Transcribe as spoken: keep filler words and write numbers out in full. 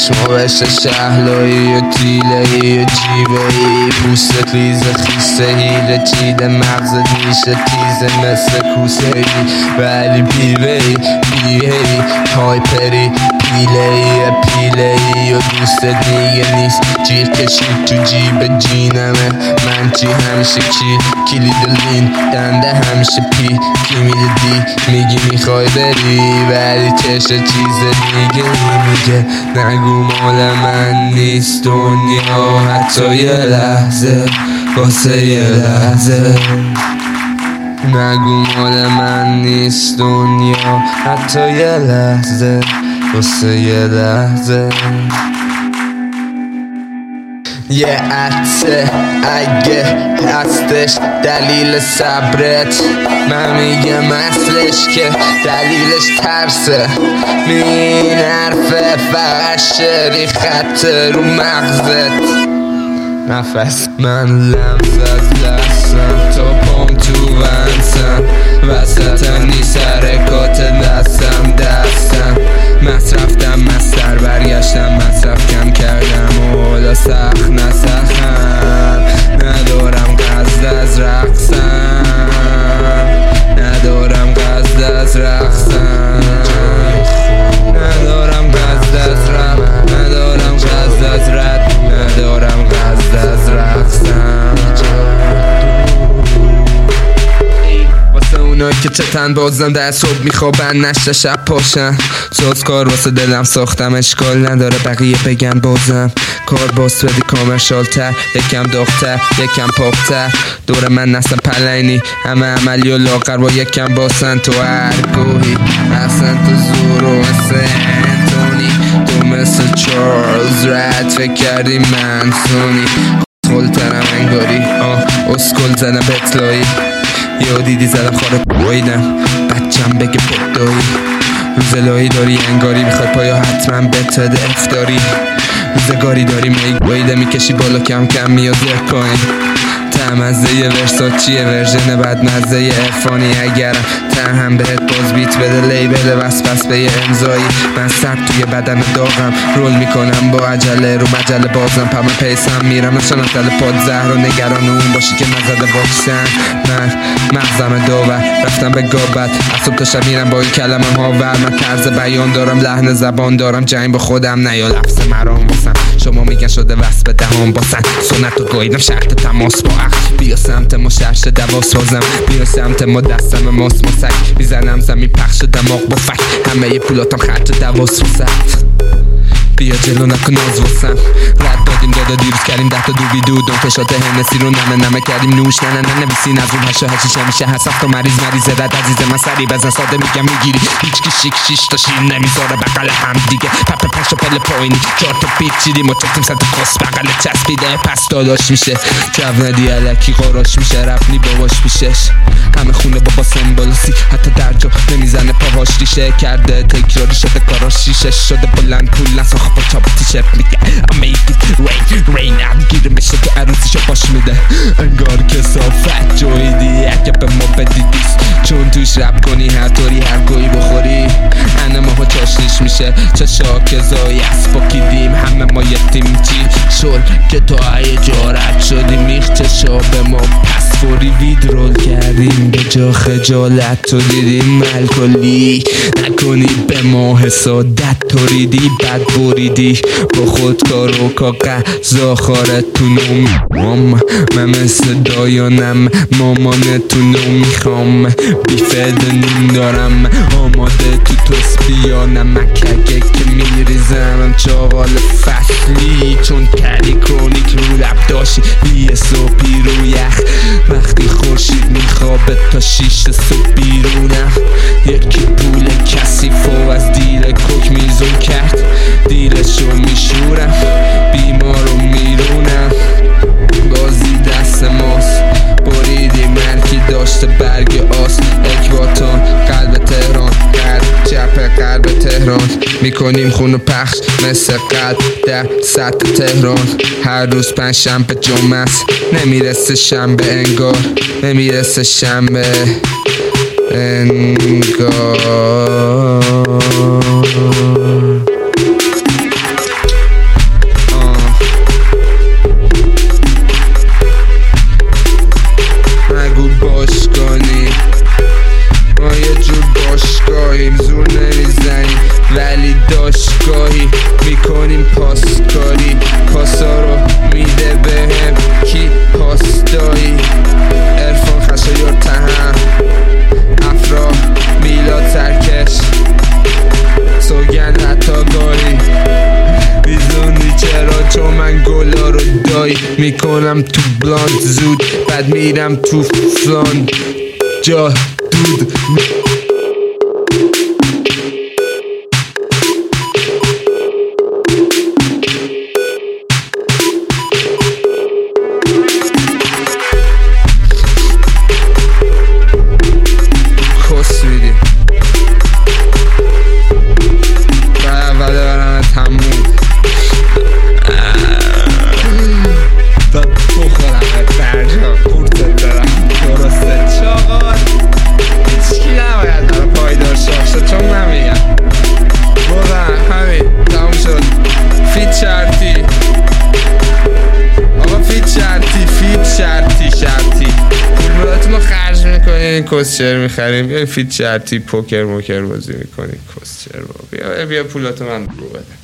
چشما بشه شهلایی و تیلهی و جیبهی، پوستت لیزه خیسته هیله چیده، مغزت میشه تیزه مثل کوسه ای، ولی پیوهی پیهی هایپری پیلهی پیلهی و دوستت میگه نیست جیر کشید تو جیب جینمه، من چی همیشه کی کلید لین دنده همیشه پی کی میده دی، میگی میخوای بری ولی چشه چیز دیگه میگه، نگو مال من نیست دنیا حتی یه لحظه واسه یه لحظه، نگو مال من نیست دنیا حتی یه لحظه واسه یه لحظه. یه عطسه اگه هستش دلیل صبرت، من میگم اصلش که دلیلش ترسه، این حرفه فقط شعری خط رو مغزت، نفس من لمس از لحظم تا پام تو ونسم، وسط نیست حرکات دستم دستم، مصرفتم مستر برگشتم مصرف کم کردم و حالا سخت نسخم، ندارم قصد از رقصم، ندارم قصد از رقصم، ندارم قصد از رقصم، ندارم قصد از رد، ندارم قصد از رقصم، واسه اونایی که چتن بازم در صبح میخوابن نشته شب پاشن، سوز کار واسه دلم ساختم اشکال نداره بقیه بگن بازم، کار باس بدی کامرشال تر، یکم داغتر یکم پاکتر، دور من نسل پلینی همه عملی و لاغر با یکم باسن، تو هر گوهی اصلا تو زورو مثل انتونی، تو مثل چارلز رد فکر کردی من سونی، خلطرم انگاری آه اسکل زنم بطلایی، یا دیدی زدم خاره بایدم بچم بگه بدایی، روزلایی داری انگاری میخواد پایا حتما بتده افتاری، روزگاری داری میگ بایده میکشی بالا کم کم میاد زرکاین، تمزه یه ورساچیه ورژن بعد مزه ارفانی، اگرم تهم بهت باز بیت بده لیبل وست پس به یه امضایی، من سب توی بدن داغم رول میکنم با عجله رو مجله بازم پا من پیسم میرم نشانم دل پاد زهر و نگران اون باشی که نزده واکسن، من مغزم داور رفتم به گابت از صبح تا شب میرم با این کلمه ها ور، من طرز بیان دارم لحن زبان دارم جنگ با خودم نه یا لفظ مرام واسم، شما میگن شده وصف به دهان باسن، سنت و گایدم شرط تماس با عقل، بیا سمت ما شرش دواس بازم، بیا سمت ما دستم ماس مسک، میزنم زمین پخش دماغ با فک، همه ی پولاتم خرط دواس وسط، بیا جلو نکن ناز واسم، رد دادیم دادا دیروز کردیم ده تا دو ویدو دون کشات هنسی رو نمه نمه کردیم نوش نه نه نه نویسین از اون هشا هشیش همیشه هست و مریض مریض رد عزیز من سری بزن ساده میگم میگیری هیچ کی شیک شیش تا شین نمیذاره بقل هم دیگه پپ پش و پل پایینی چهار تا پیک چیدیم و چفتیم سنت کس بقل چسبیده پس داداش میشه جو ندی علکی قاراش میشه رفنی باباش میشش همه خونه بابا سمبولوسی حتی در جا نمیزنه پاهاش ریشه کرده تکراری شده کاراش شیشه شده بلند پول نساخ با چاپ تیشرت میگه I made it rain rain out گیره میشه که عروسیشو باش میده انگار که صافت جویدی اگه به ما بدی دیست چون توش رب کنی هر طوری هر گویی بخوری انه ماها چاشنیش میشه چه شاکزایی از پاکیدیم همه ما یتیم چی شل که تو های جارت شدیم میخ چشا به ما پس فوری ویدرول کردیم به جا خجالت تو دیدیم ملکلی نکنی به ما حسادت توریدی بد بریدی با خودکار و کاغذا خارتونو میرم من مثل دایانم مامانتونو میخوام بیفده نیم دارم آماده تو توست بیا نمک اگه که میریزم چاقال فصلی چون کلی کرونیک رو لب داشتی بیه صبحی رو یخ وقتی خورشید میخوابه تا شیش صبح بیرونم یکی پول کثیف و از دیل کوک میزون کرد دیلشو میشورم بیمار و میرونم بازی دست ماست بریدیم هرکی داشته برگ آس اکباتان قلب تهران قلب چپ قلب تهران میکنیم خونو پخش مثل قلب در سطح تهران هر روز پنج شنبه جمعه است نمیرسه شنبه انگار نمیرسه شنبه انگار میکنیم پاسکاری، پاسا رو میده بهم کی پاسدایی، عرفان خشایار تهم، افرا میلاد سرکش، سوگند حتی گاری، میزونی چرا؟ چون من گلا رو دایی میکنم تو بلاند زود، بعد میرم تو فلان جا دود. کس میدی و اول برنه تموم داد بخورم برجا قورتت دارم درسته چاقال، هیچکی نباید برای پایدار شاخشه چون نمیگم واقعا همین تموم شد. فیت شرطی آقا، فیت شرطی، فیت شرطی شرطی پول مولاتون رو خرج میکنین، کسچر میخریم، بیا فیت شرطی پوکر موکر بازی میکنین، کسچر بیا بیا پولاتو من رو بده.